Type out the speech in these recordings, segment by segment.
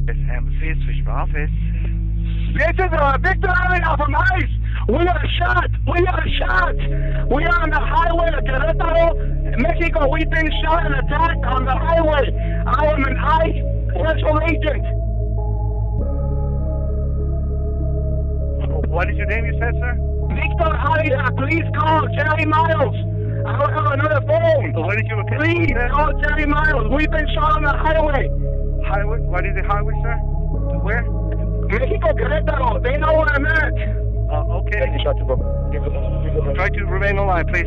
It's Embassy, switch my office. This is Victor Avila from ICE. We are shot. We are shot. We are on the highway to Querétaro, Mexico. We've been shot and attacked on the highway. I am an ICE special agent. What is your name, you said, sir? Victor Avila, please call Jerry Miles. I don't have another phone. What did you Please call Jerry Miles. We've been shot on the highway. Highway? What is the highway, sir? To where? Mexico, Querétaro. They know where I'm at. Okay. Try to remain online, please.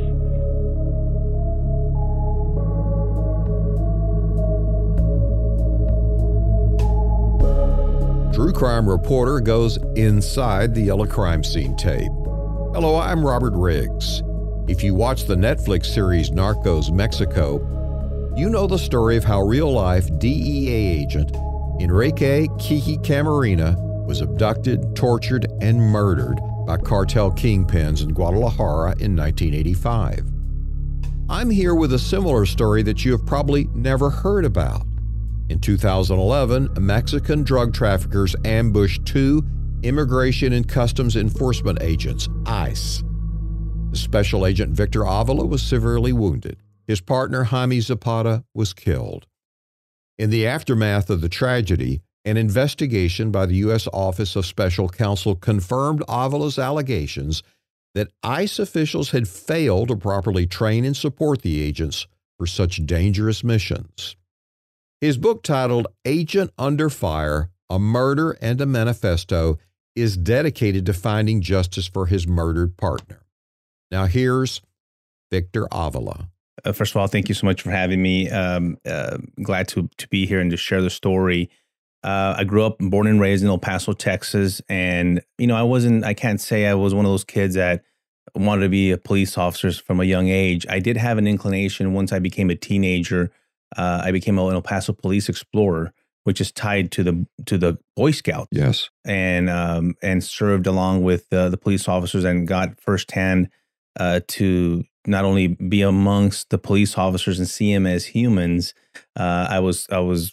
True Crime Reporter goes inside the yellow crime scene tape. Hello, I'm Robert Riggs. If you watch the Netflix series Narcos Mexico, you know the story of how real-life DEA agent Enrique Kiki Camarena was abducted, tortured, and murdered by cartel kingpins in Guadalajara in 1985. I'm here with a similar story that you have probably never heard about. In 2011, Mexican drug traffickers ambushed two Immigration and Customs Enforcement agents, ICE. The special agent Victor Avila was severely wounded. His partner Jaime Zapata was killed. In the aftermath of the tragedy, an investigation by the U.S. Office of Special Counsel confirmed Avila's allegations that ICE officials had failed to properly train and support the agents for such dangerous missions. His book titled Agent Under Fire, A Murder and a Manifesto is dedicated to finding justice for his murdered partner. Now here's Victor Avila. First of all, thank you so much for having me. Glad to be here and to share the story. I grew up, born and raised in El Paso, Texas. And, I can't say I was one of those kids that wanted to be a police officer from a young age. I did have an inclination once I became a teenager. I became an El Paso Police Explorer, which is tied to the Boy Scouts. Yes. And served along with the police officers and got firsthand to not only be amongst the police officers and see them as humans. I was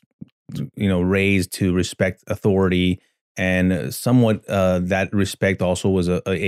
raised to respect authority, and somewhat that respect also was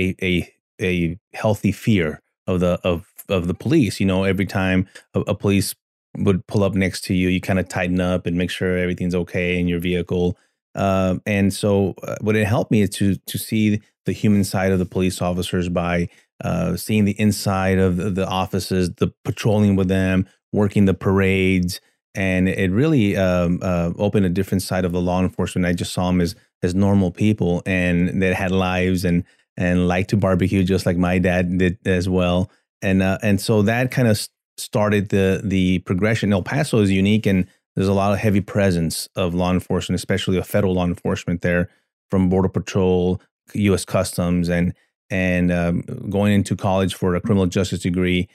a healthy fear of the police. Every time a police would pull up next to you, you kind of tighten up and make sure everything's okay in your vehicle. And so what it helped me is to see the human side of the police officers by seeing the inside of the offices, the patrolling with them, working the parades. And it really opened a different side of the law enforcement. I just saw them as normal people and that had lives and liked to barbecue just like my dad did as well. And so that kind of started the progression. El Paso is unique, and there's a lot of heavy presence of law enforcement, especially of federal law enforcement there, from Border Patrol, U.S. Customs, and going into college for a criminal justice degree.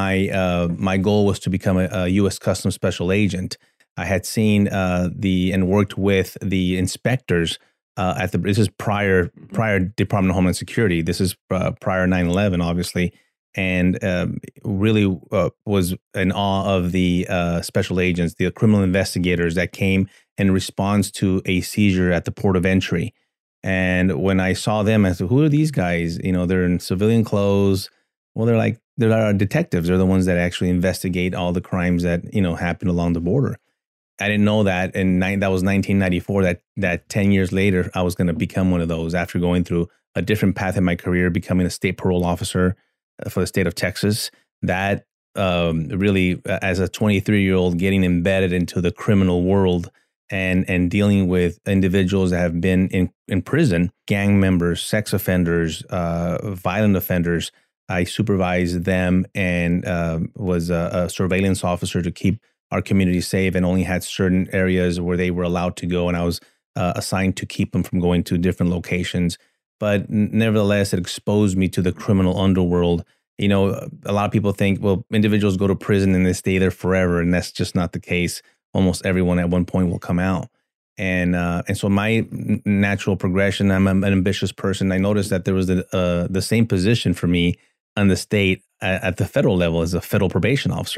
My goal was to become a U.S. Customs special agent. I had seen and worked with the inspectors this is prior Department of Homeland Security. This is prior 9/11, obviously. And really was in awe of the special agents, the criminal investigators that came in response to a seizure at the port of entry. And when I saw them, I said, who are these guys? They're in civilian clothes. Well, they're detectives. They're the ones that actually investigate all the crimes that, happen along the border. I didn't know that. And that was 1994, that 10 years later, I was going to become one of those after going through a different path in my career, becoming a state parole officer for the state of Texas. That really, as a 23-year-old, getting embedded into the criminal world and dealing with individuals that have been in prison, gang members, sex offenders, violent offenders. I supervised them and was a surveillance officer to keep our community safe, and only had certain areas where they were allowed to go. And I was assigned to keep them from going to different locations. But nevertheless, it exposed me to the criminal underworld. A lot of people think, well, individuals go to prison and they stay there forever. And that's just not the case. Almost everyone at one point will come out. And so my natural progression, I'm an ambitious person. I noticed that there was the same position for me on the state at the federal level as a federal probation officer.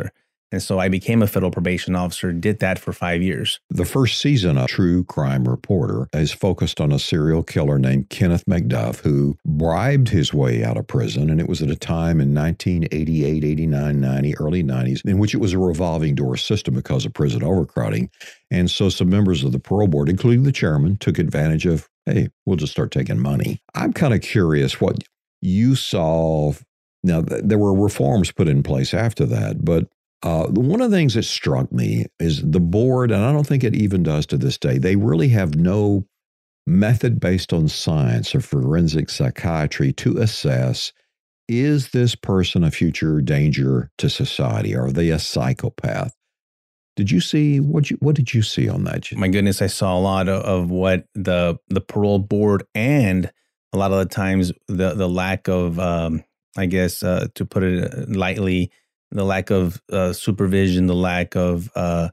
And so I became a federal probation officer, did that for 5 years. The first season of True Crime Reporter is focused on a serial killer named Kenneth McDuff, who bribed his way out of prison. And it was at a time in 1988, 89, 90, early 90s, in which it was a revolving door system because of prison overcrowding. And so some members of the parole board, including the chairman, took advantage of, hey, we'll just start taking money. I'm kind of curious what you saw. Now, there were reforms put in place after that, but one of the things that struck me is the board, and I don't think it even does to this day, they really have no method based on science or forensic psychiatry to assess, is this person a future danger to society? Are they a psychopath? Did you see, what did you see on that? My goodness, I saw a lot of what the parole board, and a lot of the times the lack of, I guess, to put it lightly, the lack of supervision, the lack of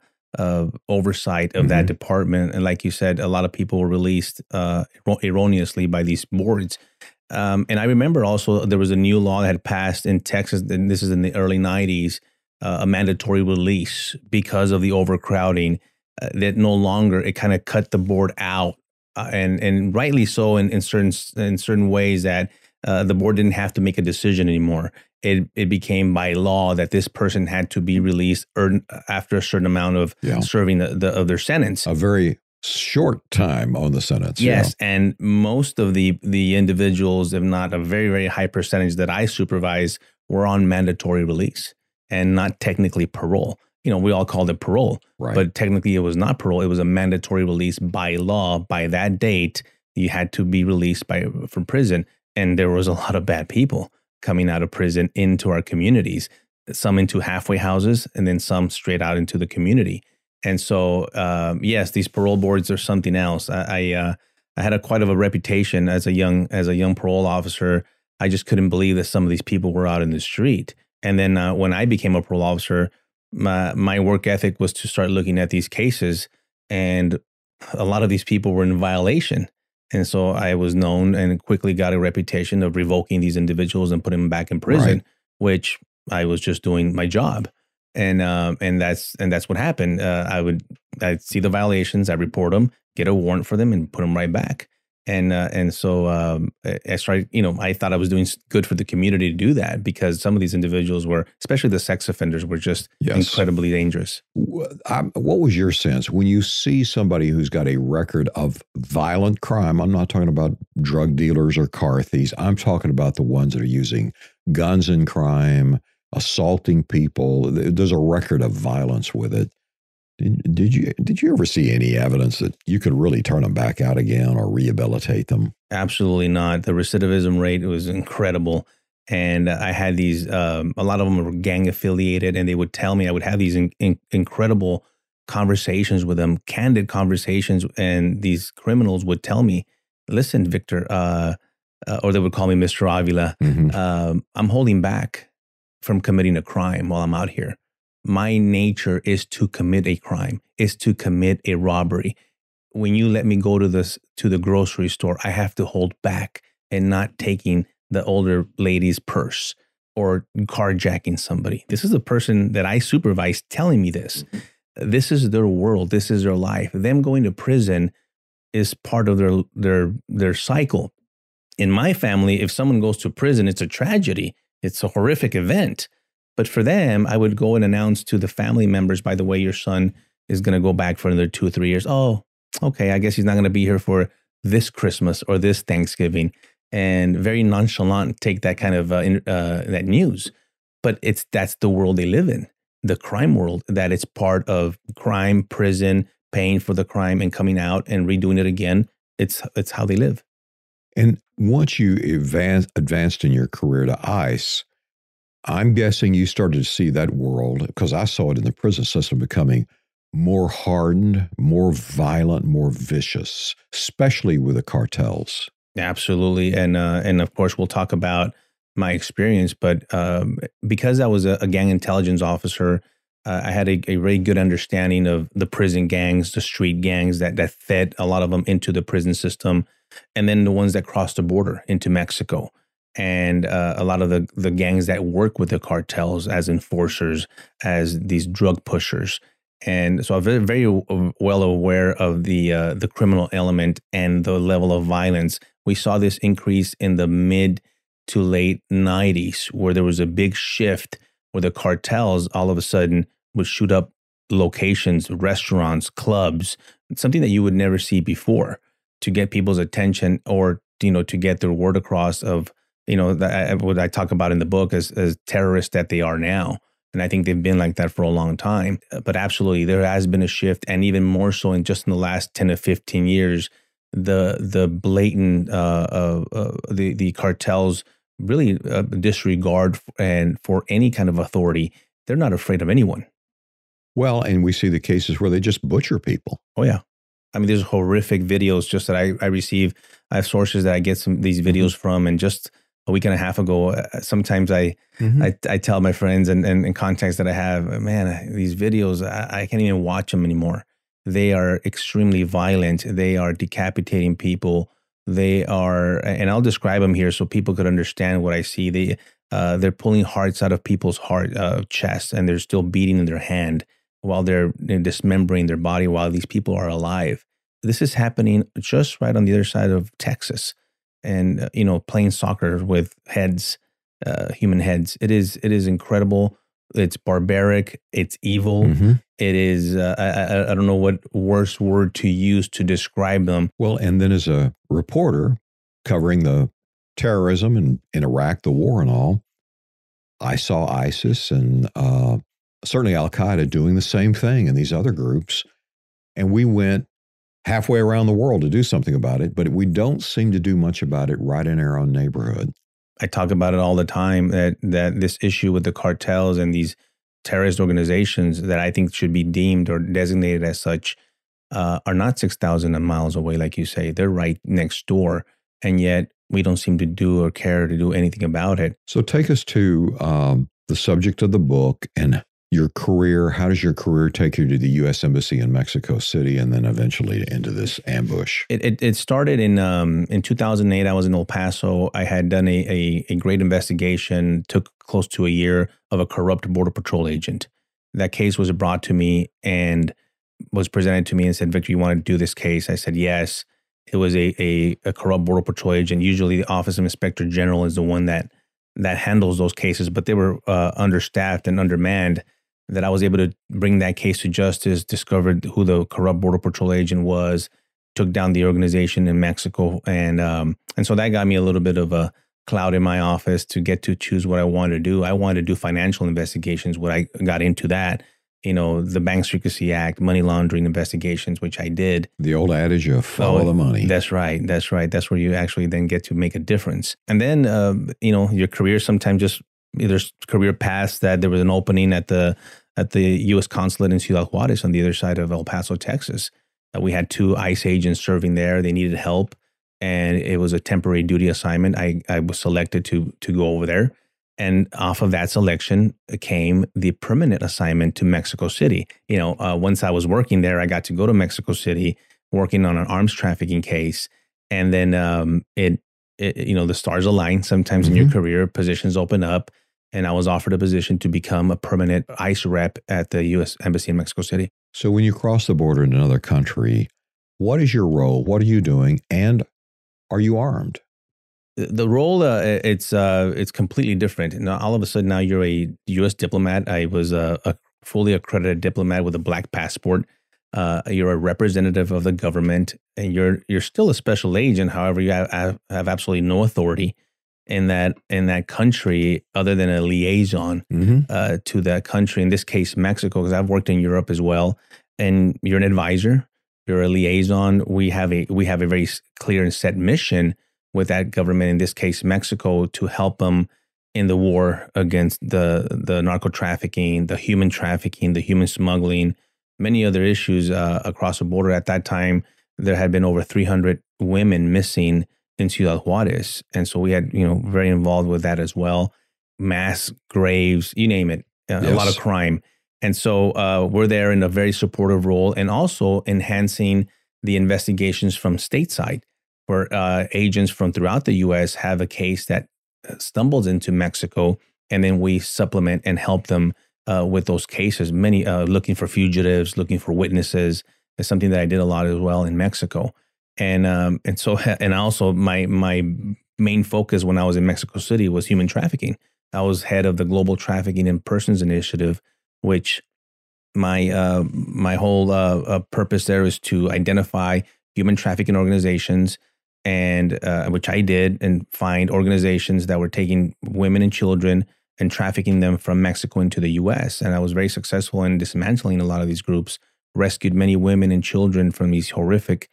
oversight of that department. And like you said, a lot of people were released erroneously by these boards. And I remember also there was a new law that had passed in Texas, and this is in the early 90s, a mandatory release because of the overcrowding, that no longer, it kind of cut the board out. And rightly so in certain ways, that the board didn't have to make a decision anymore. It became by law that this person had to be released after a certain amount of serving of their sentence. A very short time on the sentence. Yes, and most of the individuals, if not a very, very high percentage that I supervise, were on mandatory release and not technically parole. You know, we all called it parole, right, but technically it was not parole. It was a mandatory release by law. By that date, you had to be released from prison. And there was a lot of bad people coming out of prison into our communities, some into halfway houses and then some straight out into the community. And so, yes, these parole boards are something else. I had quite of a reputation as a young parole officer. I just couldn't believe that some of these people were out in the street. And then when I became a parole officer, my work ethic was to start looking at these cases, and a lot of these people were in violation. And so I was known and quickly got a reputation of revoking these individuals and putting them back in prison, which I was just doing my job. And that's what happened. I'd see the violations, I report them, get a warrant for them, and put them right back. And so I started, I thought I was doing good for the community to do that, because some of these individuals were, especially the sex offenders, were just incredibly dangerous. What was your sense when you see somebody who's got a record of violent crime? I'm not talking about drug dealers or car thieves. I'm talking about the ones that are using guns in crime, assaulting people. There's a record of violence with it. Did you ever see any evidence that you could really turn them back out again or rehabilitate them? Absolutely not. The recidivism rate was incredible. And I had these, a lot of them were gang affiliated, and they would tell me, I would have these incredible conversations with them, candid conversations. And these criminals would tell me, listen, Victor, or they would call me Mr. Avila, I'm holding back from committing a crime while I'm out here. My nature is to commit a crime, is to commit a robbery. When you let me go to the grocery store, I have to hold back and not taking the older lady's purse or carjacking somebody. This is a person that I supervise telling me this. This is their world. This is their life. Them going to prison is part of their cycle. In my family, if someone goes to prison, it's a tragedy. It's a horrific event. But for them, I would go and announce to the family members, by the way, your son is going to go back for another 2 or 3 years. Oh, okay. I guess he's not going to be here for this Christmas or this Thanksgiving. And very nonchalant take that kind of that news. But that's the world they live in, the crime world, that it's part of crime, prison, paying for the crime and coming out and redoing it again. It's how they live. And once you advanced in your career to ICE, I'm guessing you started to see that world, because I saw it in the prison system, becoming more hardened, more violent, more vicious, especially with the cartels. Absolutely. And of course, we'll talk about my experience. But because I was a gang intelligence officer, I had a very good understanding of the prison gangs, the street gangs that fed a lot of them into the prison system, and then the ones that crossed the border into Mexico. and a lot of the gangs that work with the cartels as enforcers, as these drug pushers. And so I'm very, very well aware of the criminal element and the level of violence. We saw this increase in the mid to late 90s, where there was a big shift where the cartels all of a sudden would shoot up locations, restaurants, clubs, something that you would never see before, to get people's attention, or to get their word across of what I talk about in the book as terrorists that they are now. And I think they've been like that for a long time. But absolutely, there has been a shift, and even more so in just in the last 10 to 15 years, the blatant the cartels really disregard and for any kind of authority. They're not afraid of anyone. Well, and we see the cases where they just butcher people. Oh, yeah. I mean, there's horrific videos just that I receive. I have sources that I get these videos from, and just a week and a half ago, sometimes I tell my friends and contacts that I have, man, these videos, I can't even watch them anymore. They are extremely violent. They are decapitating people. They are, and I'll describe them here so people could understand what I see. They're pulling hearts out of people's chests, and they're still beating in their hand while they're dismembering their body while these people are alive. This is happening just right on the other side of Texas, and playing soccer with heads, human heads. It is incredible. It's barbaric. It's evil. Mm-hmm. It is. I don't know what worse word to use to describe them. Well, and then as a reporter covering the terrorism in Iraq, the war and all, I saw ISIS and certainly Al-Qaeda doing the same thing and these other groups. And we went halfway around the world to do something about it, but we don't seem to do much about it right in our own neighborhood. I talk about it all the time, that this issue with the cartels and these terrorist organizations that I think should be deemed or designated as such are not 6,000 miles away, like you say. They're right next door, and yet we don't seem to do or care to do anything about it. So take us to the subject of the book and your career. How does your career take you to the U.S. Embassy in Mexico City and then eventually into this ambush? It started in 2008. I was in El Paso. I had done a great investigation, took close to a year, of a corrupt Border Patrol agent. That case was brought to me and was presented to me and said, Victor, you want to do this case? I said, yes. It was a corrupt Border Patrol agent. Usually the Office of Inspector General is the one that handles those cases, but they were understaffed and undermanned. That I was able to bring that case to justice, discovered who the corrupt Border Patrol agent was, took down the organization in Mexico. And so that got me a little bit of a cloud in my office to get to choose what I wanted to do. I wanted to do financial investigations. When I got into that, the Bank Secrecy Act, money laundering investigations, which I did. The old adage of follow the money. That's right. That's right. That's where you actually then get to make a difference. And then, your career sometimes just, there's career paths that there was an opening at the U.S. consulate in Ciudad Juarez on the other side of El Paso, Texas. We had 2 ICE agents serving there. They needed help, and it was a temporary duty assignment. I was selected to go over there, and off of that selection came the permanent assignment to Mexico City. Once I was working there, I got to go to Mexico City working on an arms trafficking case, and then the stars align. Sometimes in your career, positions open up. And I was offered a position to become a permanent ICE rep at the U.S. Embassy in Mexico City. So when you cross the border in another country, what is your role? What are you doing? And are you armed? The role, it's completely different. Now, all of a sudden, now you're a U.S. diplomat. I was a fully accredited diplomat with a black passport. You're a representative of the government, and you're still a special agent. However, you have absolutely no authority in that country other than a liaison to that country. In this case, Mexico, because I've worked in Europe as well. And you're an advisor. You're a liaison. We have a very clear and set mission with that government. In this case, Mexico, to help them in the war against the narco trafficking, the human smuggling, many other issues across the border. At that time, there had been over 300 women missing in Ciudad Juarez. And so we had, very involved with that as well. Mass graves, you name it, a lot of crime. And so we're there in a very supportive role, and also enhancing the investigations from stateside, where agents from throughout the U.S. have a case that stumbles into Mexico, and then we supplement and help them with those cases. Many looking for fugitives, looking for witnesses is something that I did a lot as well in Mexico. And also my main focus when I was in Mexico City was human trafficking. I was head of the Global Trafficking in Persons Initiative, which my whole purpose there is to identify human trafficking organizations, and which I did, and find organizations that were taking women and children and trafficking them from Mexico into the U.S. And I was very successful in dismantling a lot of these groups, rescued many women and children from these horrific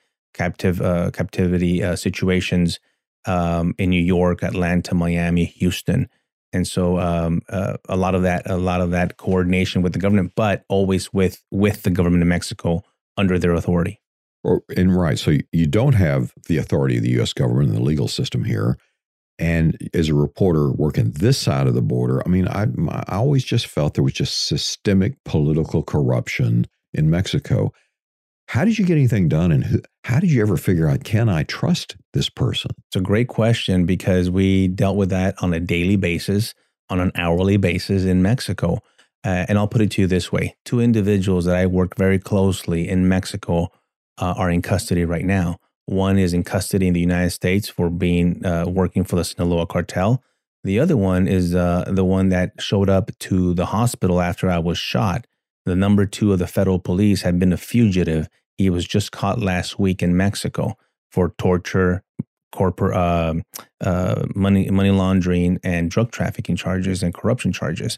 captivity situations in New York, Atlanta, Miami, Houston. And so a lot of that coordination with the government, but always with the government of Mexico under their authority. And right. So you don't have the authority of the U.S. government and the legal system here. And as a reporter working this side of the border, I mean, I always just felt there was just systemic political corruption in Mexico. How did you get anything done? And how did you ever figure out, can I trust this person? It's a great question, because we dealt with that on a daily basis, on an hourly basis in Mexico. And I'll put it to you this way. 2 individuals that I work very closely in Mexico are in custody right now. One is in custody in the United States for being working for the Sinaloa cartel. The other one is the one that showed up to the hospital after I was shot. The number 2 of the federal police had been a fugitive. He was just caught last week in Mexico for torture, corporate money laundering, and drug trafficking charges and corruption charges.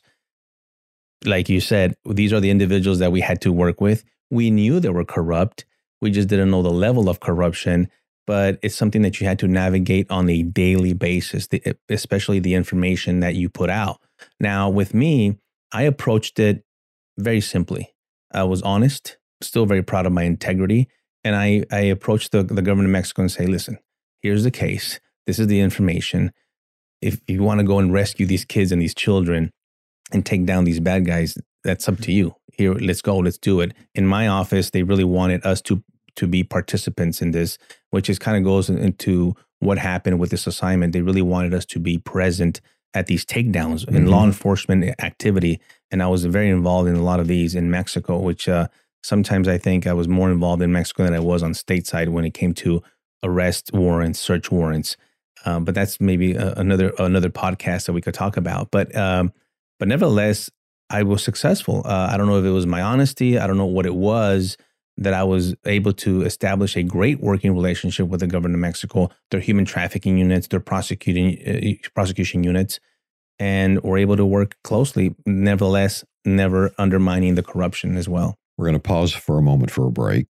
Like you said, these are the individuals that we had to work with. We knew they were corrupt. We just didn't know the level of corruption, but it's something that you had to navigate on a daily basis, especially the information that you put out. Now, with me, I approached it very simply. I was honest, still very proud of my integrity, and I approached the government of Mexico and say, listen, here's the case. This is the information. If you want to go and rescue these kids and these children and take down these bad guys, that's up to you. Here, let's go, let's do it. In my office, they really wanted us to be participants in this, which is kind of goes into what happened with this assignment. They really wanted us to be present at these takedowns in law enforcement activity. And I was very involved in a lot of these in Mexico, which sometimes I think I was more involved in Mexico than I was on stateside when it came to arrest warrants, search warrants. But that's maybe another podcast that we could talk about. But nevertheless, I was successful. I don't know if it was my honesty. I don't know what it was that I was able to establish a great working relationship with the government of Mexico, their human trafficking units, their prosecution units, and we're able to work closely, nevertheless, never undermining the corruption as well. We're going to pause for a moment for a break.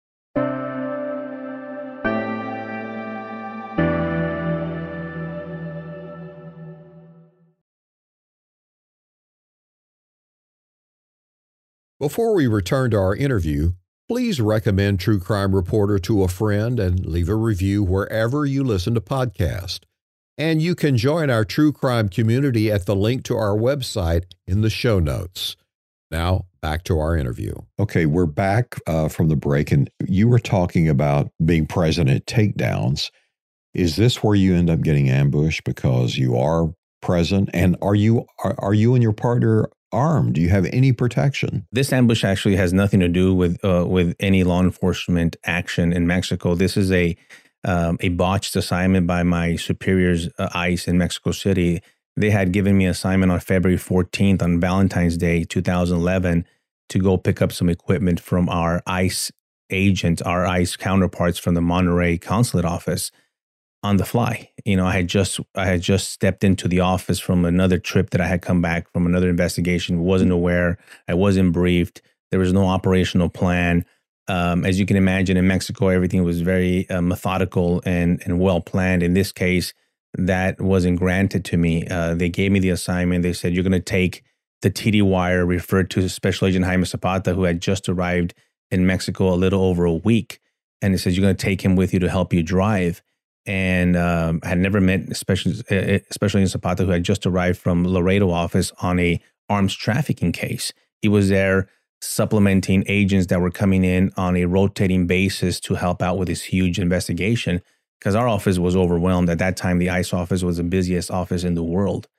Before we return to our interview, please recommend True Crime Reporter to a friend and leave a review wherever you listen to podcasts. And you can join our true crime community at the link to our website in the show notes. Now, back to our interview. Okay, we're back from the break, and you were talking about being present at takedowns. Is this where you end up getting ambushed because you are present? And are you and your partner armed? Do you have any protection? This ambush actually has nothing to do with any law enforcement action in Mexico. This is a botched assignment by my superiors, ICE in Mexico City. They had given me an assignment on February 14th on Valentine's Day, 2011, to go pick up some equipment from our ICE agents, our ICE counterparts from the Monterrey consulate office. On the fly. I had just stepped into the office from another trip that I had come back from another investigation, wasn't aware, I wasn't briefed, there was no operational plan. As you can imagine, in Mexico, everything was very methodical and well planned. In this case, that wasn't granted to me. They gave me the assignment. They said, you're going to take the TD wire, referred to Special Agent Jaime Zapata, who had just arrived in Mexico a little over a week. And it says, you're going to take him with you to help you drive. And I had never met Special Agent Zapata, who had just arrived from Laredo office on a arms trafficking case. He was there supplementing agents that were coming in on a rotating basis to help out with this huge investigation. because our office was overwhelmed. At that time, the ICE office was the busiest office in the world.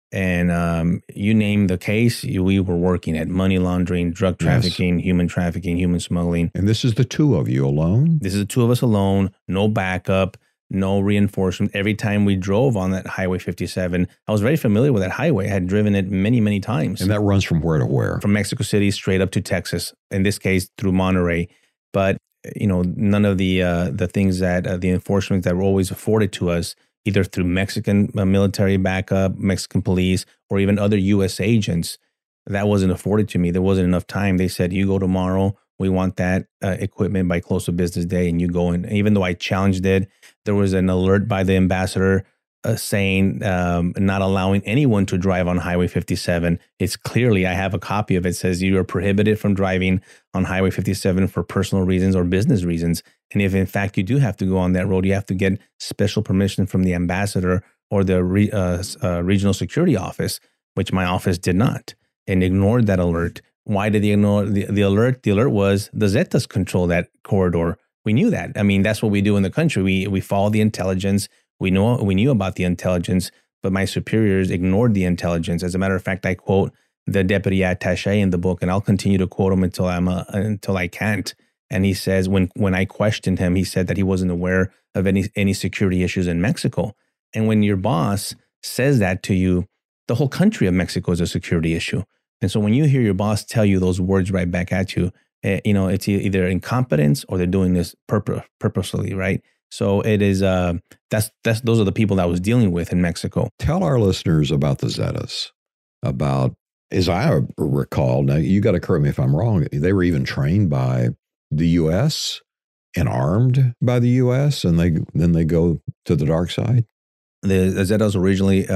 And you name the case, we were working at money laundering, drug trafficking, human trafficking, human smuggling. And this is the two of you alone? This is the two of us alone, no backup, no reinforcement. Every time we drove on that Highway 57, I was very familiar with that highway. I had driven it many, many times. And that runs from where to where? From Mexico City straight up to Texas, in this case through Monterrey. But, you know, none of the things that the enforcement that were always afforded to us, either through Mexican military backup, Mexican police, or even other U.S. agents, that wasn't afforded to me. There wasn't enough time. They said, you go tomorrow. We want that equipment by close of business day, and you go in. Even though I challenged it, there was an alert by the ambassador saying not allowing anyone to drive on Highway 57. It's clearly, I have a copy of it, says you are prohibited from driving on Highway 57 for personal reasons or business reasons. And if in fact you do have to go on that road, you have to get special permission from the ambassador or the regional security office, which my office did not, and ignored that alert. Why did they ignore the alert? The alert was the Zetas control that corridor. We knew that. I mean, that's what we do in the country. We follow the intelligence. We knew about the intelligence, but my superiors ignored the intelligence. As a matter of fact, I quote the deputy attaché in the book, and I'll continue to quote him until I can't. And he says, when I questioned him, he said that he wasn't aware of any security issues in Mexico. And when your boss says that to you, the whole country of Mexico is a security issue. And so when you hear your boss tell you those words right back at you, you know, it's either incompetence or they're doing this purposely, right? So it is, those are the people that I was dealing with in Mexico. Tell our listeners about the Zetas, about, as I recall, now you got to correct me if I'm wrong, they were even trained by the U.S. and armed by the U.S. and then they go to the dark side? The Zetas originally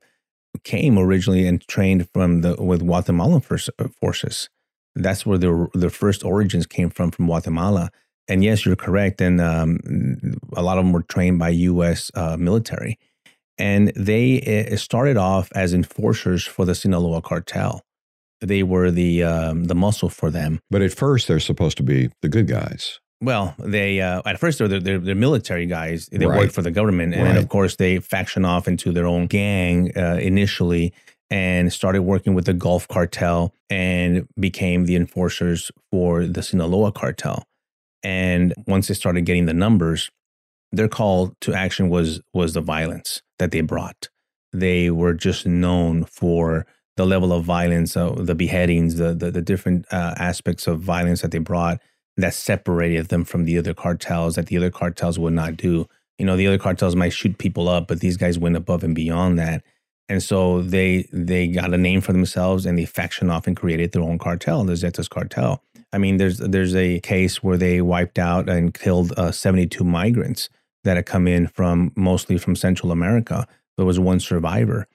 came and trained with Guatemalan forces. That's where their first origins came from Guatemala. And yes, you're correct. And a lot of them were trained by U.S. Military. And they started off as enforcers for the Sinaloa cartel. They were the muscle for them. But at first, they're supposed to be the good guys. Well, they at first they're military guys. They Right. work for the government, and Right. then of course they faction off into their own gang initially, and started working with the Gulf Cartel and became the enforcers for the Sinaloa cartel. And once they started getting the numbers, their call to action was the violence that they brought. They were just known for the level of violence, the beheadings, the different aspects of violence that they brought that separated them from the other cartels that the other cartels would not do. You know, the other cartels might shoot people up, but these guys went above and beyond that. And so they got a name for themselves and they factioned off and created their own cartel, the Zetas cartel. I mean, there's a case where they wiped out and killed 72 migrants that had come in mostly from Central America. There was one survivor.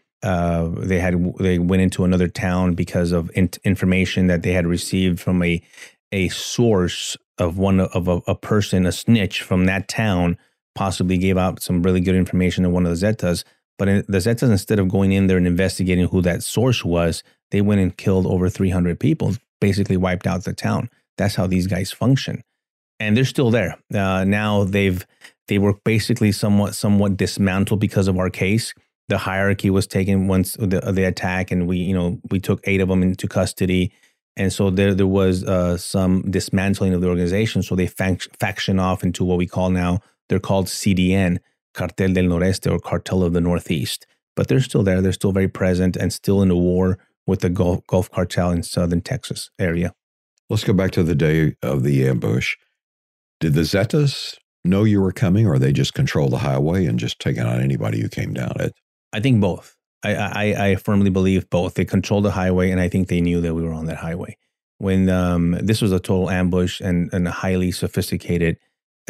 They went into another town because of information that they had received from a source of a person, a snitch from that town, possibly gave out some really good information to one of the Zetas. But the Zetas, instead of going in there and investigating who that source was, they went and killed over 300 people, basically wiped out the town. That's how these guys function. And they're still there. Now they were basically somewhat dismantled because of our case. The hierarchy was taken once the attack, and we took 8 of them into custody. And so there was some dismantling of the organization. So they faction off into what we call now, they're called CDN, Cartel del Noreste, or Cartel of the Northeast. But they're still there. They're still very present and still in the war with the Gulf Cartel in southern Texas area. Let's go back to the day of the ambush. Did the Zetas know you were coming, or they just control the highway and just taking on anybody who came down it? I think both. I firmly believe both. They controlled the highway, and I think they knew that we were on that highway. When this was a total ambush and a highly sophisticated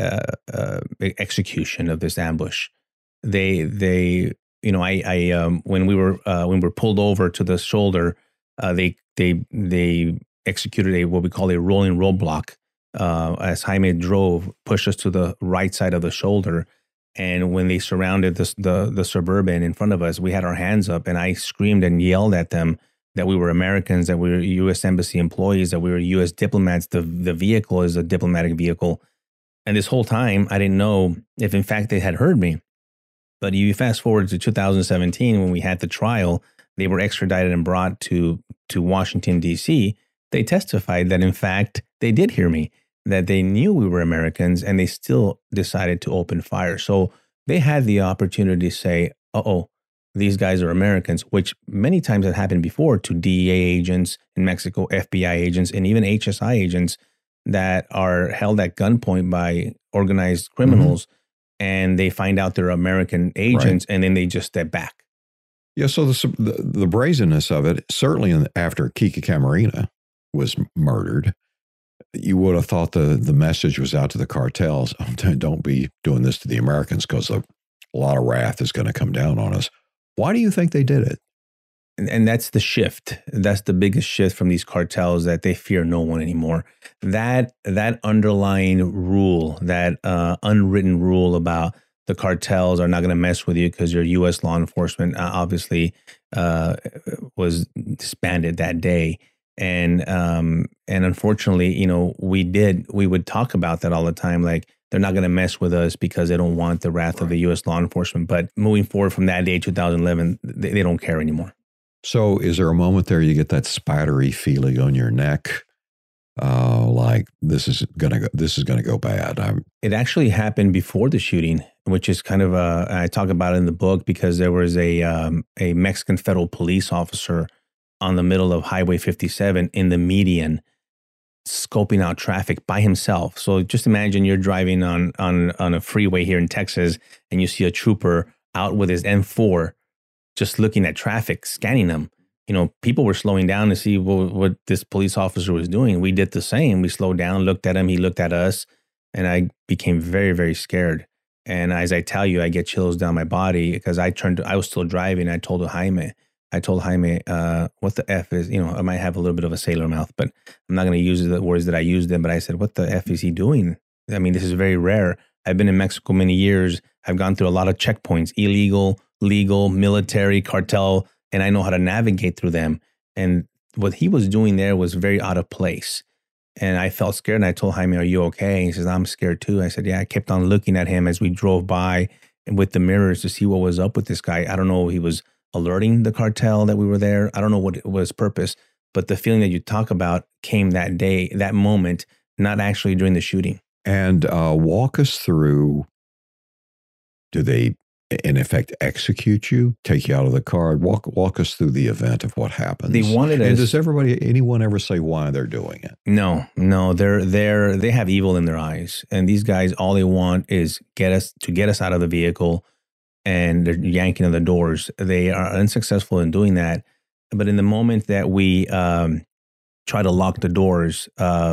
execution of this ambush, when we were pulled over to the shoulder, they executed what we call a rolling roadblock. As Jaime drove, pushed us to the right side of the shoulder. And when they surrounded the Suburban in front of us, we had our hands up, and I screamed and yelled at them that we were Americans, that we were U.S. Embassy employees, that we were U.S. diplomats. The vehicle is a diplomatic vehicle. And this whole time, I didn't know if, in fact, they had heard me. But you fast forward to 2017, when we had the trial, they were extradited and brought to Washington, D.C. They testified that, in fact, they did hear me, that they knew we were Americans, and they still decided to open fire. So they had the opportunity to say, uh-oh, these guys are Americans, which many times had happened before to DEA agents in Mexico, FBI agents, and even HSI agents that are held at gunpoint by organized criminals, and they find out they're American agents, and then they just step back. Yeah, so the brazenness of it, certainly after Kiki Camarena was murdered, you would have thought the message was out to the cartels, don't be doing this to the Americans, because a lot of wrath is going to come down on us. Why do you think they did it? And that's the shift. That's the biggest shift from these cartels, that they fear no one anymore. That underlying rule, that unwritten rule about the cartels are not going to mess with you because you're U.S. law enforcement, obviously was disbanded that day. And unfortunately, we would talk about that all the time, like they're not going to mess with us because they don't want the wrath of the U.S. law enforcement. But moving forward from that day, 2011, they don't care anymore. So is there a moment there you get that spidery feeling on your neck, like this is gonna go bad? It actually happened before the shooting, which is kind of I talk about it in the book, because there was a Mexican federal police officer on the middle of Highway 57 in the median, scoping out traffic by himself. So just imagine you're driving on a freeway here in Texas, and you see a trooper out with his M4, just looking at traffic, scanning them. People were slowing down to see what this police officer was doing. We did the same. We slowed down, looked at him, he looked at us, and I became very, very scared. And as I tell you, I get chills down my body, because I was still driving. I told Jaime, what the F is, I might have a little bit of a sailor mouth, but I'm not going to use the words that I used them. But I said, what the F is he doing? I mean, this is very rare. I've been in Mexico many years. I've gone through a lot of checkpoints, illegal, legal, military, cartel, and I know how to navigate through them. And what he was doing there was very out of place. And I felt scared, and I told Jaime, are you okay? He says, I'm scared too. I said, yeah. I kept on looking at him as we drove by with the mirrors to see what was up with this guy. I don't know if he was alerting the cartel that we were there. I don't know what was his purpose, but the feeling that you talk about came that day, that moment, not actually during the shooting. And walk us through, do they in effect execute you, take you out of the car? Walk us through the event of what happens. They wanted us. And does anyone ever say why they're doing it? No, they have evil in their eyes. And these guys, all they want is get us out of the vehicle, and they're yanking on the doors. They are unsuccessful in doing that. But in the moment that we try to lock the doors,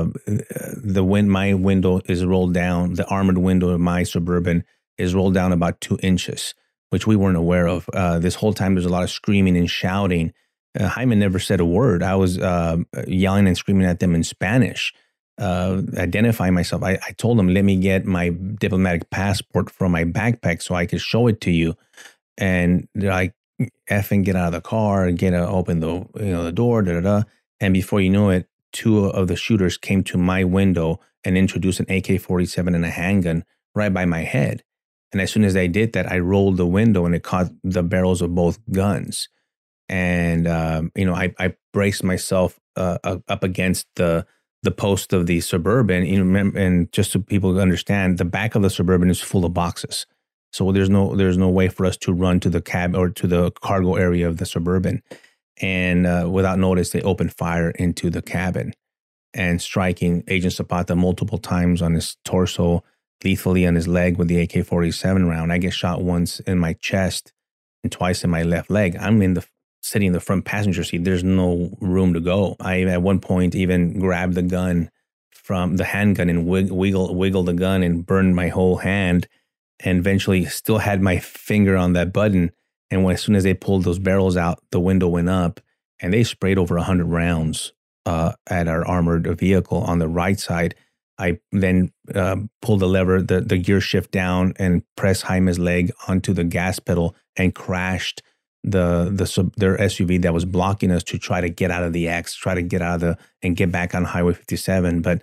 my window is rolled down. The armored window of my Suburban is rolled down about 2 inches, which we weren't aware of. This whole time, there's a lot of screaming and shouting. Jaime never said a word. I was yelling and screaming at them in Spanish, identifying myself. I told them, let me get my diplomatic passport from my backpack so I could show it to you. And they're like, effing get out of the car, open the door, da-da-da. And before you know it, 2 of the shooters came to my window and introduced an AK-47 and a handgun right by my head. And as soon as they did that, I rolled the window, and it caught the barrels of both guns. And, I braced myself up against the post of the Suburban. And just so people understand, the back of the Suburban is full of boxes. So there's no way for us to run to the cab or to the cargo area of the Suburban. And without notice, they opened fire into the cabin, and striking Agent Zapata multiple times on his torso, lethally on his leg with the AK-47 round. I get shot once in my chest and twice in my left leg. I'm sitting in the front passenger seat. There's no room to go. I, at one point, even grabbed the gun from the handgun and wiggled the gun and burned my whole hand, and eventually still had my finger on that button. And as soon as they pulled those barrels out, the window went up, and they sprayed over 100 rounds at our armored vehicle on the right side. I then pulled the lever, the gear shift down, and pressed Jaime's leg onto the gas pedal and crashed their SUV that was blocking us to try to get out of the X, try to get out of and get back on Highway 57. But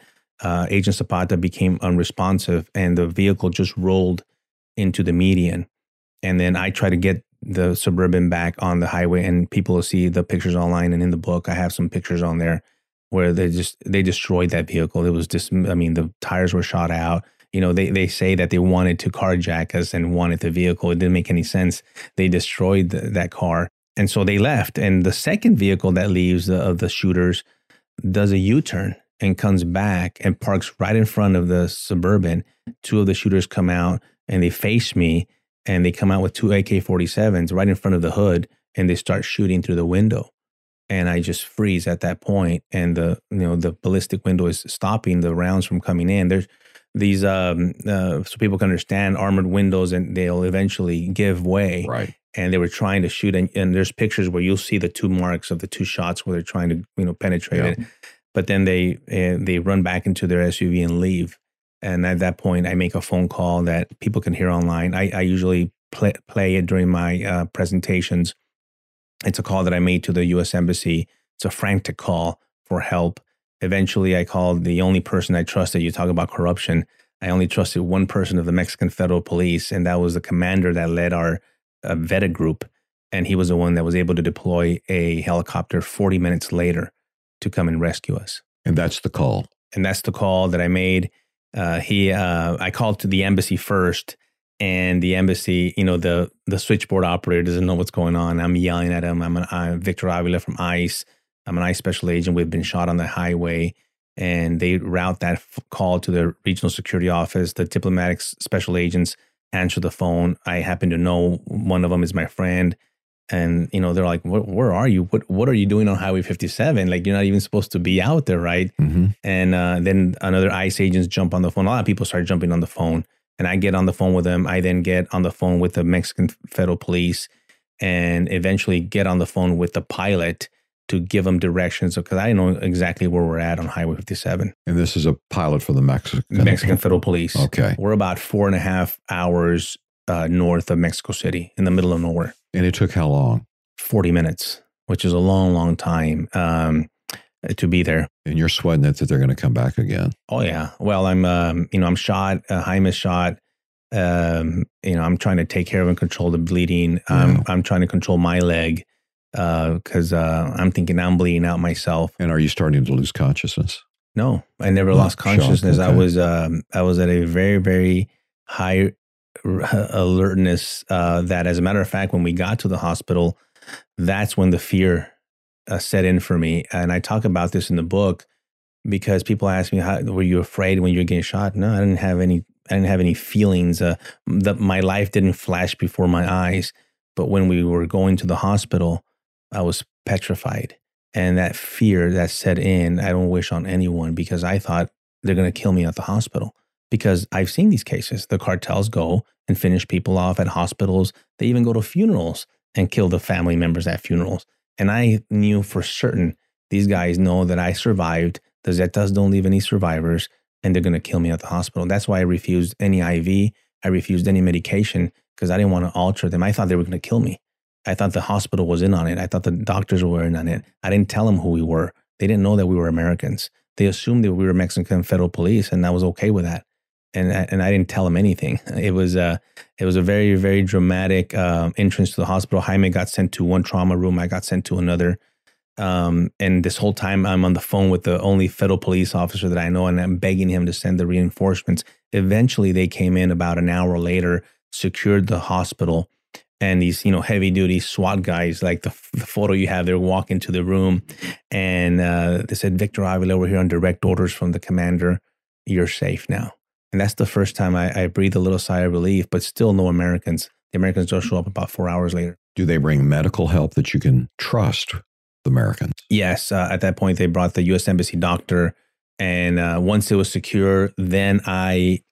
Agent Zapata became unresponsive, and the vehicle just rolled into the median. And then I tried to get the Suburban back on the highway, and people will see the pictures online, and in the book I have some pictures on there where they destroyed that vehicle. It was just, I mean, the tires were shot out. You know, they say that they wanted to carjack us and wanted the vehicle. It didn't make any sense. They destroyed that car. And so they left. And the second vehicle that leaves of the shooters does a U-turn and comes back and parks right in front of the Suburban. Two of the shooters come out and they face me, and they come out with two AK-47s right in front of the hood, and they start shooting through the window. And I just freeze at that point, and the ballistic window is stopping the rounds from coming in. There's these so people can understand, armored windows, and they'll eventually give way. Right. And they were trying to shoot, and there's pictures where you'll see the two marks of the two shots where they're trying to penetrate it. But then they run back into their SUV and leave. And at that point, I make a phone call that people can hear online. I usually play it during my presentations. It's a call that I made to the U.S. Embassy. It's a frantic call for help. Eventually, I called the only person I trusted. You talk about corruption. I only trusted one person of the Mexican Federal Police, and that was the commander that led our Veta group. And he was the one that was able to deploy a helicopter 40 minutes later to come and rescue us. And that's the call. And that's the call that I made. I called to the embassy first, and the embassy, the switchboard operator doesn't know what's going on. I'm yelling at him. I'm Victor Avila from ICE. I'm an ICE special agent. We've been shot on the highway, and they route that call to the regional security office. The diplomatic special agents answer the phone. I happen to know one of them is my friend. And, they're like, where are you? What are you doing on Highway 57? Like, you're not even supposed to be out there, right? Mm-hmm. And then another ICE agents jump on the phone. A lot of people start jumping on the phone. And I get on the phone with them. I then get on the phone with the Mexican Federal Police and eventually get on the phone with the pilot to give them directions, because I know exactly where we're at on Highway 57. And this is a pilot for the Mexican Federal Police. Okay. We're about 4.5 hours north of Mexico City, in the middle of nowhere. And it took how long? 40 minutes, which is a long, long time to be there. And you're sweating it that they're going to come back again. Oh, yeah. Well, I'm shot. Jaime is shot. I'm trying to take care of and control the bleeding. I'm trying to control my leg because I'm thinking I'm bleeding out myself. And are you starting to lose consciousness? No, I never lost consciousness. Okay. I was at a very, very high alertness that, as a matter of fact, when we got to the hospital, that's when the fear set in for me. And I talk about this in the book because people ask me, were you afraid when you were getting shot? No, I didn't have any feelings. My life didn't flash before my eyes. But when we were going to the hospital, I was petrified. And that fear that set in, I don't wish on anyone, because I thought they're going to kill me at the hospital. Because I've seen these cases. The cartels go and finish people off at hospitals. They even go to funerals and kill the family members at funerals. And I knew for certain these guys know that I survived. The Zetas don't leave any survivors, and they're going to kill me at the hospital. That's why I refused any IV. I refused any medication, because I didn't want to alter them. I thought they were going to kill me. I thought the hospital was in on it. I thought the doctors were in on it. I didn't tell them who we were. They didn't know that we were Americans. They assumed that we were Mexican Federal Police, and I was okay with that. And I didn't tell them anything. It was a very, very dramatic entrance to the hospital. Jaime got sent to one trauma room. I got sent to another. And this whole time I'm on the phone with the only federal police officer that I know, and I'm begging him to send the reinforcements. Eventually they came in about an hour later, secured the hospital, and these, heavy duty SWAT guys, like the photo you have, they're walking to the room, and they said, "Victor Avila, we're here on direct orders from the commander. You're safe now." And that's the first time I breathed a little sigh of relief, but still no Americans. The Americans don't show up about 4 hours later. Do they bring medical help that you can trust the Americans? Yes. At that point, they brought the U.S. Embassy doctor. And once it was secure, then I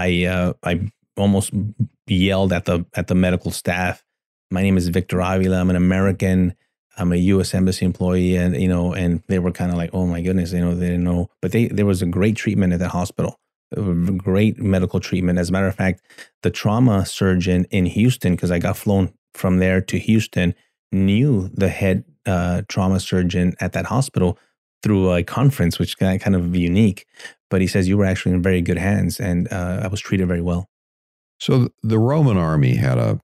almost yelled at the medical staff. My name is Victor Avila. I'm an American. I'm a U.S. Embassy employee. And, and they were kind of like, oh my goodness, they didn't know. But there was a great treatment at that hospital. Great medical treatment. As a matter of fact, the trauma surgeon in Houston, because I got flown from there to Houston, knew the head trauma surgeon at that hospital through a conference, which is kind of unique. But he says you were actually in very good hands, and I was treated very well. So the Roman army had a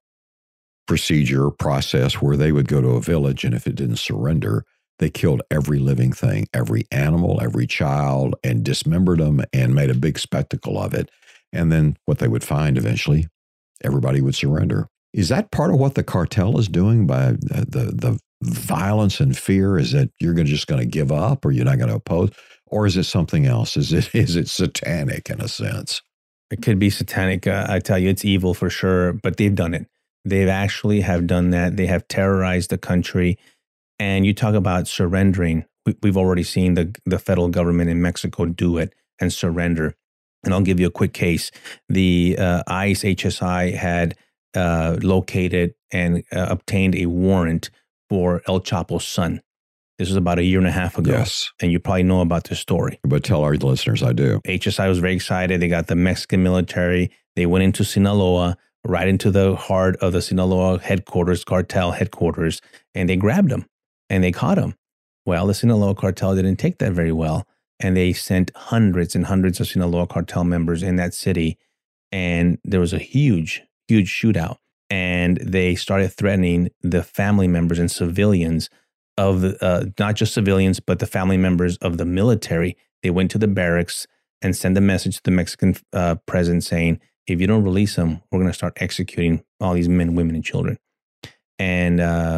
process where they would go to a village, and if it didn't surrender, they killed every living thing, every animal, every child, and dismembered them and made a big spectacle of it. And then what they would find eventually, everybody would surrender. Is that part of what the cartel is doing by the violence and fear? Is that you're just going to give up, or you're not going to oppose, or is it something else? Is it satanic in a sense? It could be satanic. I tell you, it's evil for sure, but they've done it. They've actually have done that. They have terrorized the country. And you talk about surrendering. We've already seen the federal government in Mexico do it and surrender. And I'll give you a quick case. The ICE HSI had located and obtained a warrant for El Chapo's son. This was about a year and a half ago. Yes. And you probably know about this story. But tell our listeners I do. HSI was very excited. They got the Mexican military. They went into Sinaloa, right into the heart of the Sinaloa headquarters, cartel headquarters, and they grabbed him and they caught him. Well, the Sinaloa cartel didn't take that very well. And they sent hundreds and hundreds of Sinaloa cartel members in that city. And there was a huge shootout. And they started threatening the family members and civilians of the, not just civilians, but the family members of the military. They went to the barracks and sent a message to the Mexican president saying, if you don't release them, we're going to start executing all these men, women, and children. And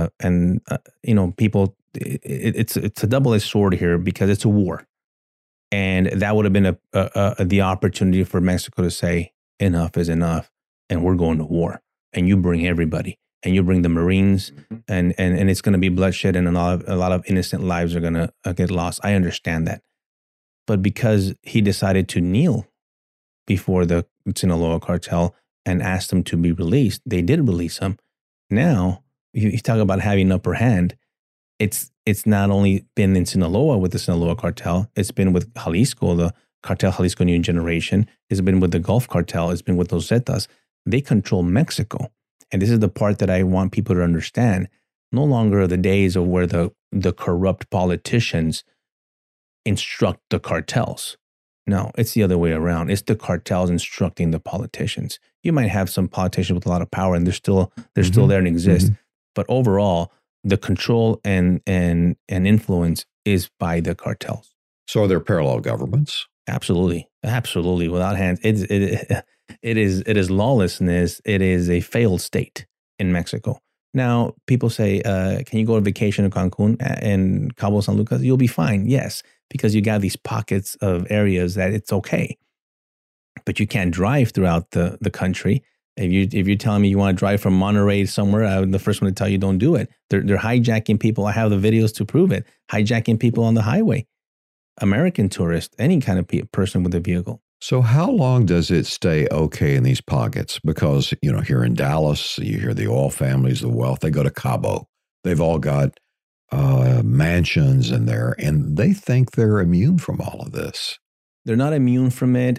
people, it's a double-edged sword here because it's a war. And that would have been the opportunity for Mexico to say, enough is enough, and we're going to war. And you bring everybody, and you bring the Marines, and it's going to be bloodshed, and a lot of innocent lives are going to get lost. I understand that. But because he decided to kneel before the Sinaloa cartel and asked them to be released, they did release him. Now, you talk about having an upper hand. It's not only been in Sinaloa with the Sinaloa cartel, it's been with Jalisco, the cartel Jalisco New Generation. It's been with the Gulf cartel. It's been with those Zetas. They control Mexico. And this is the part that I want people to understand. No longer are the days of where the corrupt politicians instruct the cartels. No, it's the other way around. It's the cartels instructing the politicians. You might have some politicians with a lot of power, and they're still there and exist. Mm-hmm. But overall, the control and influence is by the cartels. So are there parallel governments? Absolutely, without hands. It is lawlessness. It is a failed state in Mexico. Now, people say, can you go on vacation to Cancun and Cabo San Lucas? You'll be fine. Yes, because you got these pockets of areas that it's okay. But you can't drive throughout the country. If you're telling me you want to drive from Monterey somewhere, I'm the first one to tell you don't do it. They're hijacking people. I have the videos to prove it. Hijacking people on the highway. American tourist, any kind of person with a vehicle. So how long does it stay okay in these pockets? Because, here in Dallas, you hear the oil families, the wealth, they go to Cabo. They've all got mansions in there, and they think they're immune from all of this. They're not immune from it.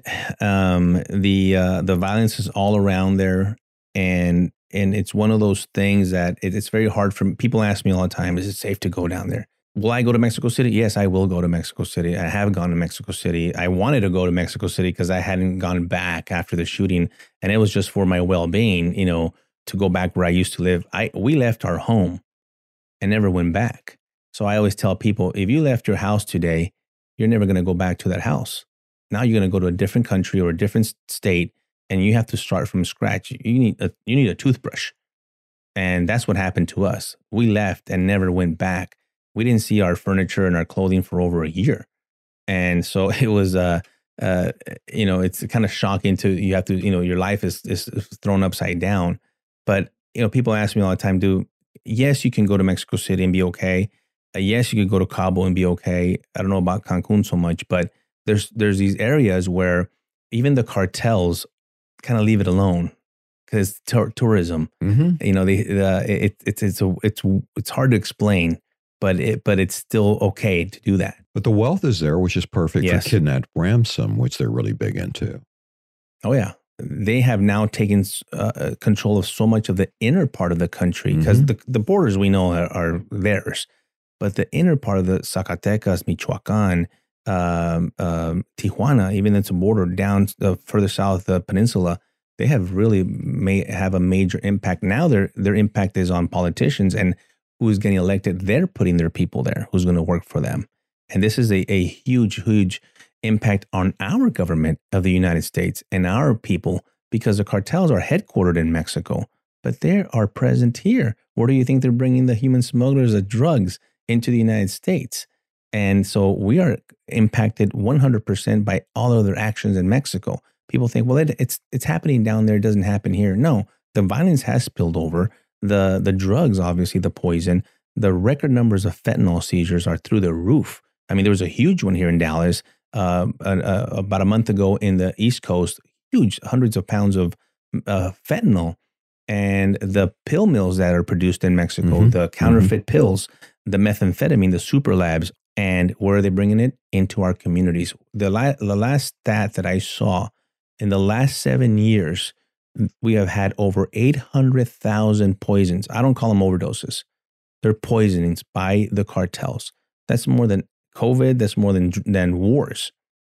The violence is all around there, and it's one of those things that it's very hard for people. Ask me all the time, is it safe to go down there? Will I go to Mexico City? Yes, I will go to Mexico City. I have gone to Mexico City. I wanted to go to Mexico City because I hadn't gone back after the shooting, and it was just for my well-being, to go back where I used to live. We left our home and never went back. So I always tell people, if you left your house today, you're never going to go back to that house. Now you're going to go to a different country or a different state, and you have to start from scratch. You need a toothbrush. And that's what happened to us. We left and never went back. We didn't see our furniture and our clothing for over a year. And so it was, it's kind of shocking you have to, your life is thrown upside down. But, people ask me all the time, yes, you can go to Mexico City and be okay. Yes, you could go to Cabo and be okay. I don't know about Cancun so much, but there's these areas where even the cartels kind of leave it alone because tourism, mm-hmm. It's hard to explain. But it's still okay to do that. But the wealth is there, which is perfect for kidnapped ransom, which they're really big into. Oh, yeah. They have now taken control of so much of the inner part of the country because the borders we know are theirs. But the inner part of the Zacatecas, Michoacan, Tijuana, even it's a border down further south, the peninsula, they have really may have a major impact. Now their impact is on politicians and who's getting elected. They're putting their people there who's going to work for them. And this is a huge, huge impact on our government of the United States and our people, because the cartels are headquartered in Mexico, but they are present here. Where do you think they're bringing the human smugglers of drugs into the United States? And so we are impacted 100% by all of their actions in Mexico. People think, well, it's happening down there. It doesn't happen here. No, the violence has spilled over. The drugs, obviously, the poison, the record numbers of fentanyl seizures are through the roof. I mean, there was a huge one here in Dallas about a month ago in the East Coast, huge hundreds of pounds of fentanyl. And the pill mills that are produced in Mexico, the counterfeit pills, the methamphetamine, the super labs, and where are they bringing it? Into our communities. The last stat that I saw, in the last 7 years, we have had over 800,000 poisons. I don't call them overdoses. They're poisonings by the cartels. That's more than COVID. That's more than wars.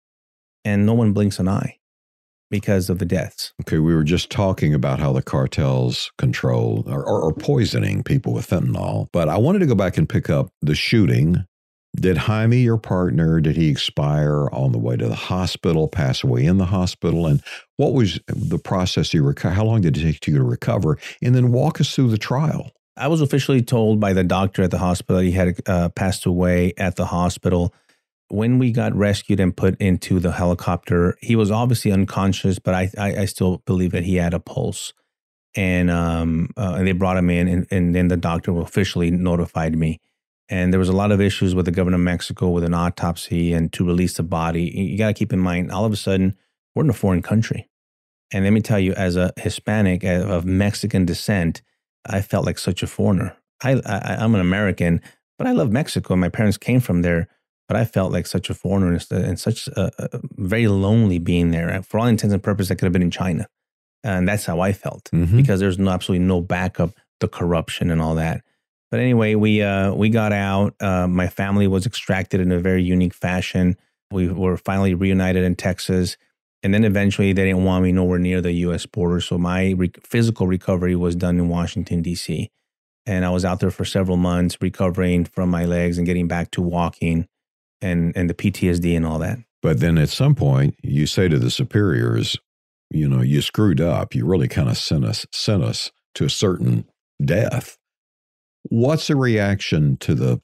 And no one blinks an eye because of the deaths. Okay, we were just talking about how the cartels control or poisoning people with fentanyl, but I wanted to go back and pick up the shooting. Did Jaime, your partner, did he expire on the way to the hospital, pass away in the hospital? And what was the process? How long did it take you to recover? And then walk us through the trial. I was officially told by the doctor at the hospital that he had passed away at the hospital. When we got rescued and put into the helicopter, he was obviously unconscious, but I still believe that he had a pulse. And they brought him in, and then the doctor officially notified me. And there was a lot of issues with the government of Mexico with an autopsy and to release the body. You got to keep in mind, all of a sudden, we're in a foreign country. And let me tell you, as a Hispanic of Mexican descent, I felt like such a foreigner. I'm an American, but I love Mexico. My parents came from there, but I felt like such a foreigner and such very lonely being there. For all intents and purposes, I could have been in China. And that's how I felt because there's absolutely no backup, the corruption and all that. But anyway, we got out. My family was extracted in a very unique fashion. We were finally reunited in Texas. And then eventually they didn't want me nowhere near the U.S. border. So my physical recovery was done in Washington, D.C. And I was out there for several months recovering from my legs and getting back to walking and the PTSD and all that. But then at some point, you say to the superiors, you know, you screwed up. You really kind of sent us to a certain death. What's the reaction from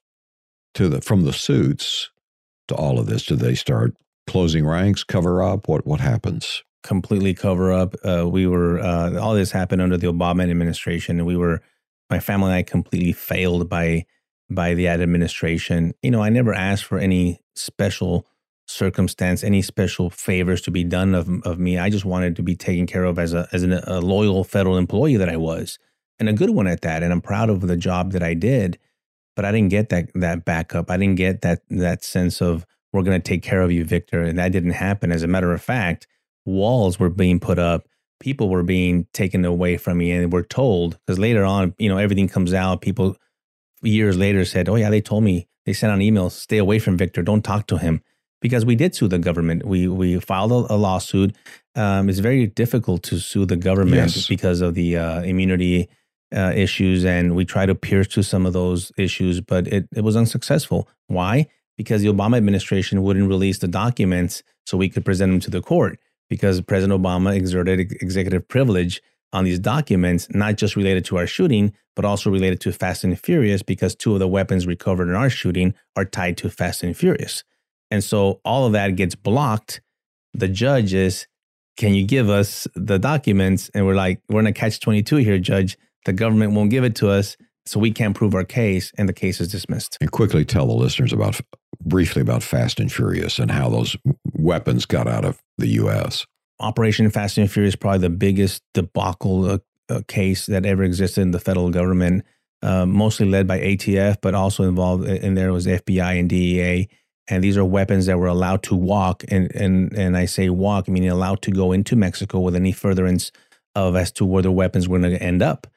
the suits to all of this? Do they start closing ranks, cover up? What happens? Completely cover up. We were all this happened under the Obama administration, and my family and I completely failed by the administration. You know, I never asked for any special circumstance, any special favors to be done of me. I just wanted to be taken care of as a loyal federal employee that I was. And a good one at that. And I'm proud of the job that I did, but I didn't get that backup. I didn't get that sense of, we're going to take care of you, Victor. And that didn't happen. As a matter of fact, walls were being put up. People were being taken away from me. And we're told, because later on, you know, everything comes out. People years later said, oh yeah, they told me, they sent out emails, stay away from Victor. Don't talk to him. Because we did sue the government. We filed a lawsuit. It's very difficult to sue the government because of the immunity issues, and we tried to pierce to some of those issues, but it was unsuccessful. Why? Because the Obama administration wouldn't release the documents so we could present them to the court, because President Obama exerted executive privilege on these documents, not just related to our shooting, but also related to Fast and Furious, because 2 of the weapons recovered in our shooting are tied to Fast and Furious. And so all of that gets blocked. The judge is, can you give us the documents? And we're like, we're in a catch-22 here, Judge. The government won't give it to us, so we can't prove our case, and the case is dismissed. And quickly tell the listeners briefly about Fast and Furious and how those weapons got out of the U.S. Operation Fast and Furious is probably the biggest debacle case that ever existed in the federal government, mostly led by ATF, but also involved in there was FBI and DEA. And these are weapons that were allowed to walk, and I say walk, meaning allowed to go into Mexico with any furtherance of as to where the weapons were going to end up.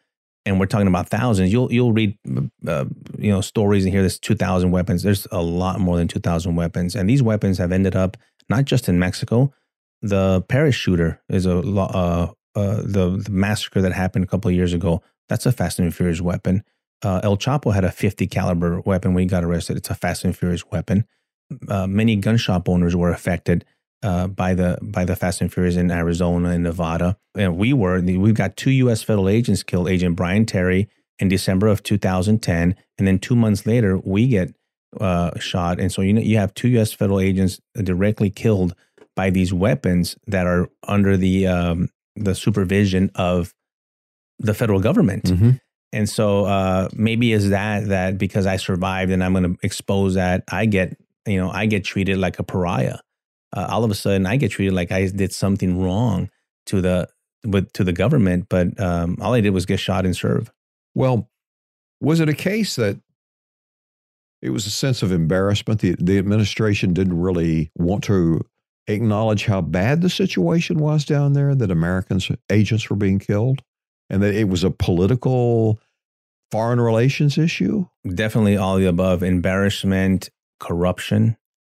and we're talking about thousands. You'll read stories and hear this 2,000 weapons. There's a lot more than 2,000 weapons, and these weapons have ended up not just in Mexico. The Paris shooter is the massacre that happened a couple of years ago. That's a Fast and Furious weapon. El Chapo had a 50 caliber weapon when he got arrested. It's a Fast and Furious weapon. Many gun shop owners were affected by the Fast and Furious in Arizona and Nevada. And we've got 2 U.S. federal agents killed, Agent Brian Terry in December of 2010. And then 2 months later, we get shot. And so, you have 2 U.S. federal agents directly killed by these weapons that are under the supervision of the federal government. Mm-hmm. And so maybe is that because I survived and I'm going to expose that, I get treated like a pariah. All of a sudden, I get treated like I did something wrong to the government, but all I did was get shot and serve. Well, was it a case that it was a sense of embarrassment? The administration didn't really want to acknowledge how bad the situation was down there, that agents were being killed, and that it was a political foreign relations issue? Definitely all of the above. Embarrassment, corruption,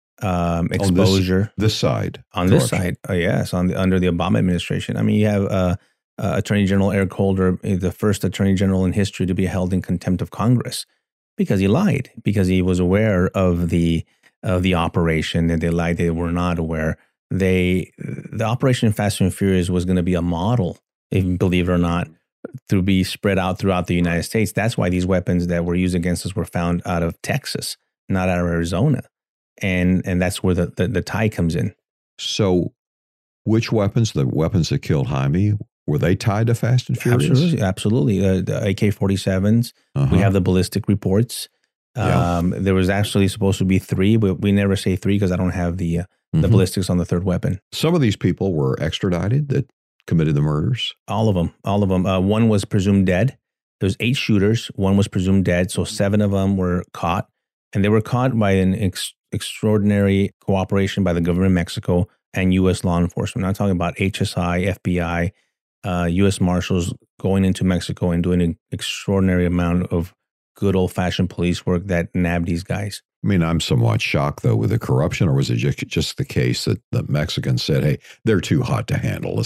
exposure. This side. On this side, yes, under the Obama administration. I mean, you have Attorney General Eric Holder, the first Attorney General in history to be held in contempt of Congress because he lied, because he was aware of the operation, and they lied. They were not aware. The Operation Fast and Furious was going to be a model, if you believe it or not, to be spread out throughout the United States. That's why these weapons that were used against us were found out of Texas, not out of Arizona. And that's where the tie comes in. So which weapons, the weapons that killed Jaime, were they tied to Fast and Furious? Absolutely. The AK-47s, we have the ballistic reports. There was actually supposed to be 3, but we never say 3 because I don't have the ballistics on the third weapon. Some of these people were extradited that committed the murders? All of them. One was presumed dead. There was 8 shooters. One was presumed dead. So 7 of them were caught. And they were caught by an extraordinary cooperation by the government of Mexico and U.S. law enforcement. I'm not talking about HSI, FBI, U.S. Marshals going into Mexico and doing an extraordinary amount of good old-fashioned police work that nabbed these guys. I mean, I'm somewhat shocked, though, with the corruption, or was it just the case that the Mexicans said, hey, they're too hot to handle?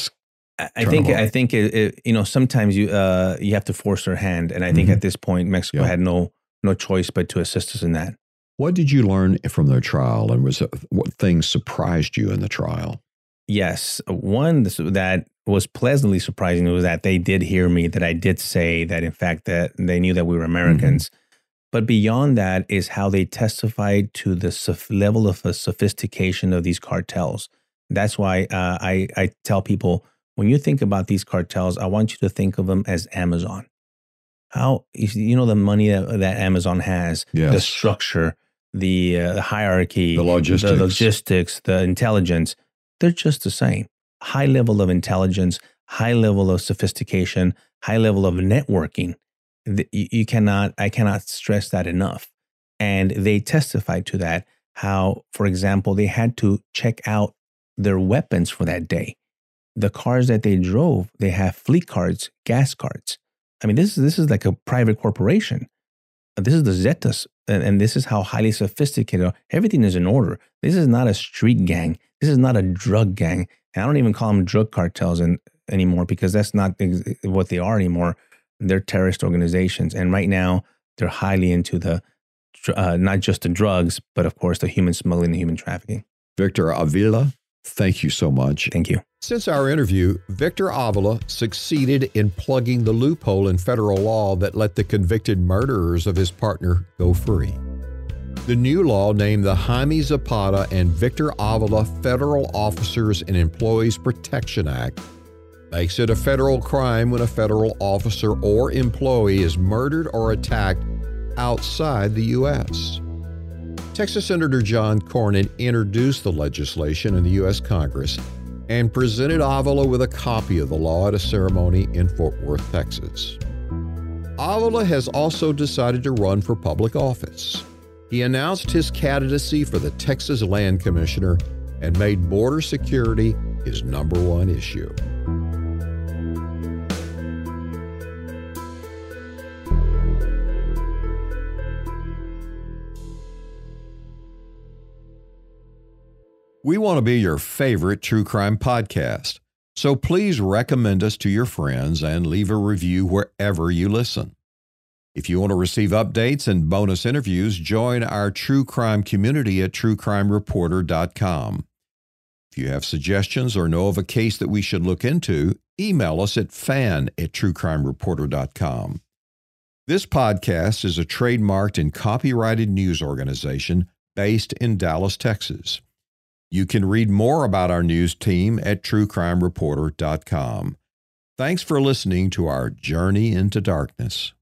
I think sometimes you have to force their hand. And I think at this point, Mexico had no choice but to assist us in that. What did you learn from their trial, and what things surprised you in the trial? Yes. One that was pleasantly surprising was that they did hear me, that I did say that, in fact, that they knew that we were Americans. Mm-hmm. But beyond that is how they testified to the level of sophistication of these cartels. That's why I tell people, when you think about these cartels, I want you to think of them as Amazon. How, the money that Amazon has, the structure, the hierarchy, the logistics, the intelligence, they're just the same. High level of intelligence, high level of sophistication, high level of networking. I cannot stress that enough. And they testified to that, how, for example, they had to check out their weapons for that day. The cars that they drove, they have fleet cards, gas cards. I mean, this is like a private corporation. This is the Zetas, and this is how highly sophisticated. Everything is in order. This is not a street gang. This is not a drug gang. And I don't even call them drug cartels anymore, because that's not what they are anymore. They're terrorist organizations. And right now, they're highly into the not just the drugs, but of course, the human smuggling and human trafficking. Victor Avila, thank you so much. Thank you. Since our interview, Victor Avila succeeded in plugging the loophole in federal law that let the convicted murderers of his partner go free. The new law, named the Jaime Zapata and Victor Avila Federal Officers and Employees Protection Act, makes it a federal crime when a federal officer or employee is murdered or attacked outside the U.S. Texas Senator John Cornyn introduced the legislation in the U.S. Congress and presented Avila with a copy of the law at a ceremony in Fort Worth, Texas. Avila has also decided to run for public office. He announced his candidacy for the Texas Land Commissioner and made border security his #1 issue. We want to be your favorite true crime podcast, so please recommend us to your friends and leave a review wherever you listen. If you want to receive updates and bonus interviews, join our true crime community at truecrimereporter.com. If you have suggestions or know of a case that we should look into, email us at fan@truecrimereporter.com. This podcast is a trademarked and copyrighted news organization based in Dallas, Texas. You can read more about our news team at truecrimereporter.com. Thanks for listening to our Journey into Darkness.